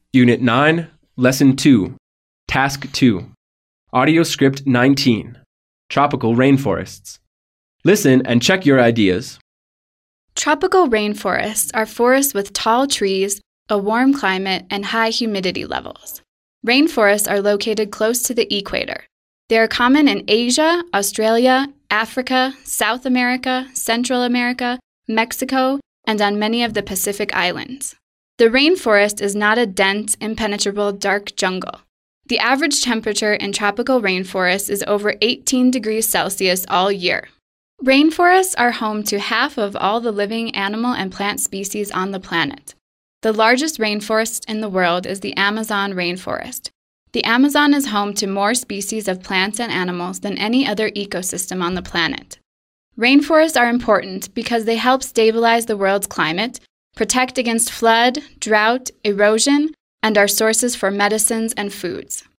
Unit 9, Lesson 2, Task 2, Audio Script 19, Tropical Rainforests. Listen and check your ideas. Tropical rainforests are forests with tall trees, a warm climate, and high humidity levels. Rainforests are located close to the equator. They are common in Asia, Australia, Africa, South America, Central America, Mexico, and on many of the Pacific Islands. The rainforest is not a dense, impenetrable, dark jungle. The average temperature in tropical rainforests is over 18 degrees Celsius all year. Rainforests are home to half of all the living animal and plant species on the planet. The largest rainforest in the world is the Amazon rainforest. The Amazon is home to more species of plants and animals than any other ecosystem on the planet. Rainforests are important because they help stabilize the world's climate, protect against flood, drought, erosion, and are sources for medicines and foods.